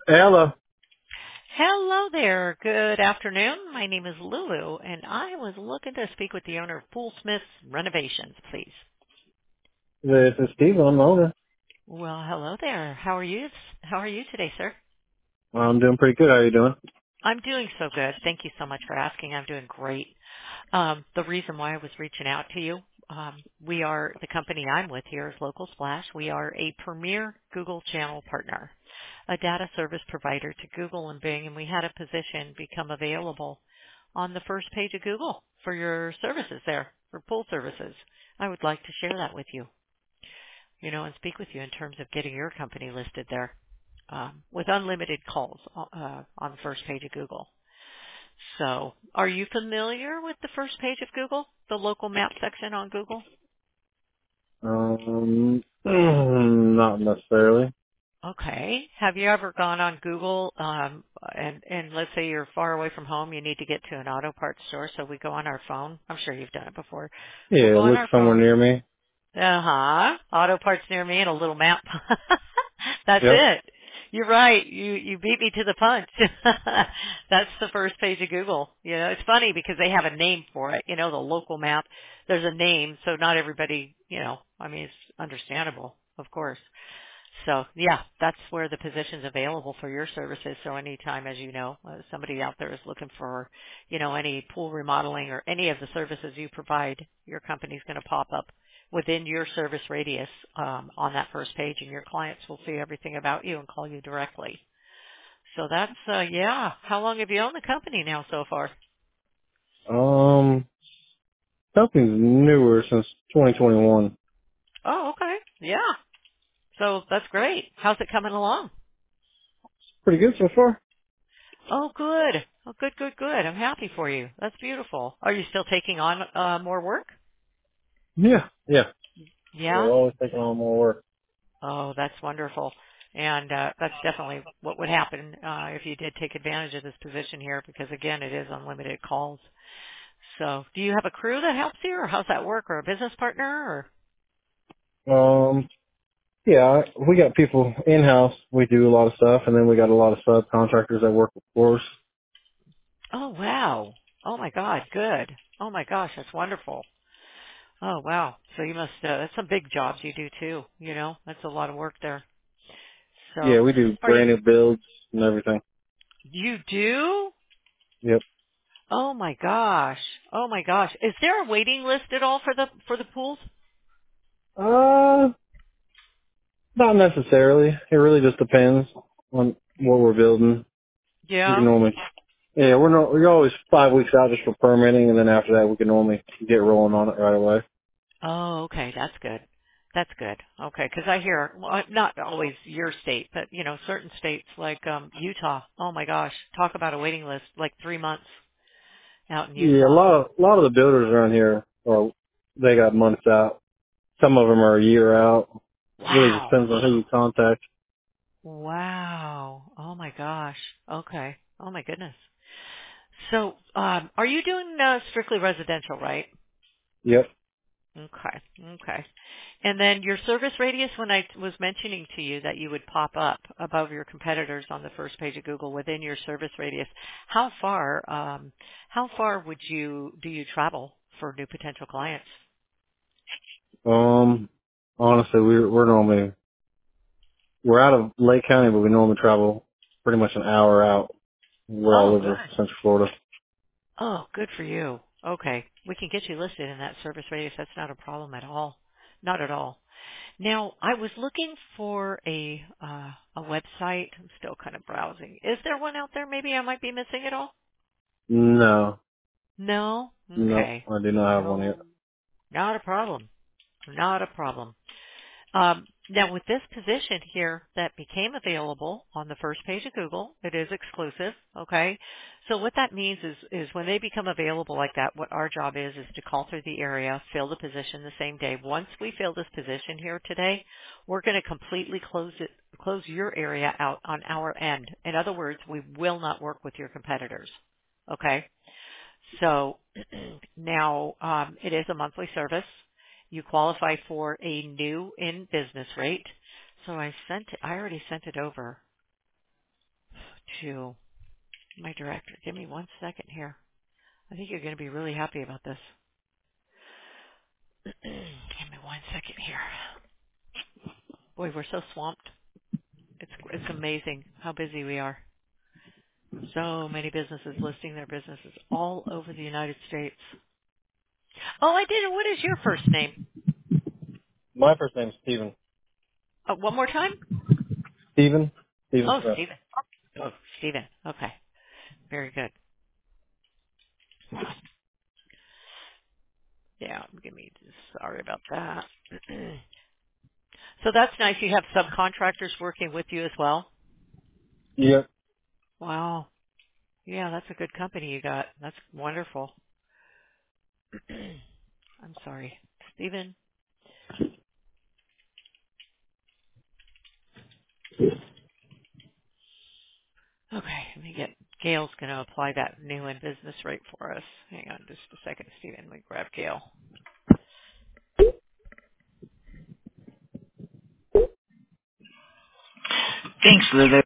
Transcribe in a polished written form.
Hello. Hello there. Good afternoon. My name is Lulu, and I was looking to speak with the owner of Poolsmith's Renovations, please. This is Steve. I'm the owner. Well, hello there. How are you? How are you today, sir? I'm doing pretty good. How are you doing? I'm doing so good. Thank you so much for asking. I'm doing great. The reason why I was reaching out to you, we are the company I'm with here is Local Splash. We are a premier Google channel partner, a data service provider to Google and Bing, and we had a position become available on the first page of Google for your services there, for pool services. I would like to share that with you, and speak with you in terms of getting your company listed there with unlimited calls on the first page of Google. So, are you familiar with the first page of Google, the local map section on Google? Not necessarily. Okay. Have you ever gone on Google and let's say you're far away from home, you need to get to an auto parts store, so we go on our phone. I'm sure you've done it before. We'll Yeah, go on look our somewhere phone. near me. Uh-huh. Auto parts near me and a little map. That's Yep. it. You're right. You beat me to the punch. That's the first page of Google. It's funny because they have a name for it. The local map. There's a name, so not everybody, I mean, it's understandable, of course. So yeah, that's where the position's available for your services. So anytime, as you know, somebody out there is looking for, any pool remodeling or any of the services you provide, your company's going to pop up within your service radius on that first page, and your clients will see everything about you and call you directly. So that's yeah. How long have you owned the company now so far? Um, Something's newer since 2021. Oh, okay. Yeah. So that's great. How's it coming along? Pretty good so far. Oh, good. Oh, good, good, good. I'm happy for you. That's beautiful. Are you still taking on more work? Yeah. Yeah. We're Yeah. always taking on more work. Oh, that's wonderful. And that's definitely what would happen if you did take advantage of this position here, because again, it is unlimited calls. So, do you have a crew that helps you, or how's that work, or a business partner, or? Yeah, we got people in-house. We do a lot of stuff, and then we got a lot of subcontractors that work for us. Oh, wow. Oh my God, good. Oh my gosh, that's wonderful. Oh wow. So you must. That's some big jobs you do too. That's a lot of work there. Yeah, So, we do are you? brand new builds and everything. You do? Yep. Oh my gosh. Oh my gosh. Is there a waiting list at all for the pools? Uh, Not necessarily. It really just depends on what we're building. We can Yeah. normally, yeah, we're always 5 weeks out just for permitting, and then after that we can normally get rolling on it right away. Oh, okay. That's good. That's good. Okay, because I hear well, not always your state, but certain states like Utah. Oh my gosh, talk about a waiting list, like 3 months out in Yeah, Utah. a lot of the builders around here are they got months out. Some of them are a year out. Really just Wow. depends on who you contact. Wow. Oh my gosh. Okay. Oh my goodness. So, are you doing strictly residential, right? Yep. Okay. Okay. And then your service radius, when I was mentioning to you that you would pop up above your competitors on the first page of Google within your service radius, how far do you travel for new potential clients? Um, Honestly, we're out of Lake County, but we normally travel pretty much an hour out. We're all Oh, good. over Central Florida. Oh, good for you. Okay. We can get you listed in that service radius. That's not a problem at all. Not at all. Now, I was looking for a website. I'm still kind of browsing. Is there one out there maybe I might be missing at all? No, No? no, Okay. I do not have one yet. No. Not a problem. Not a problem. Now with this position here that became available on the first page of Google, it is exclusive, okay? So what that means is when they become available like that, what our job is to call through the area, fill the position the same day. Once we fill this position here today, we're going to completely close your area out on our end. In other words, we will not work with your competitors, okay? So now it is a monthly service. You qualify for a new in business rate. So I already sent it over. to my director. Give me 1 second here. I think you're going to be really happy about this. Give me 1 second here. Boy, we're so swamped. It's amazing how busy we are. So many businesses listing their businesses all over the United States. Oh, I did. What is your first name? My first name's Steven. One more time? Steven? Steven Oh, Smith. Stephen. Oh, Stephen. Okay. Very good. Yeah, sorry about that. So that's nice. You have subcontractors working with you as well? Yep. Wow. Yeah, that's a good company you got. That's wonderful. I'm sorry. Stephen? Okay, let me get, Gail's going to apply that new in business rate for us. Hang on just a second, Stephen. Let me grab Gail. Thanks, Lulu.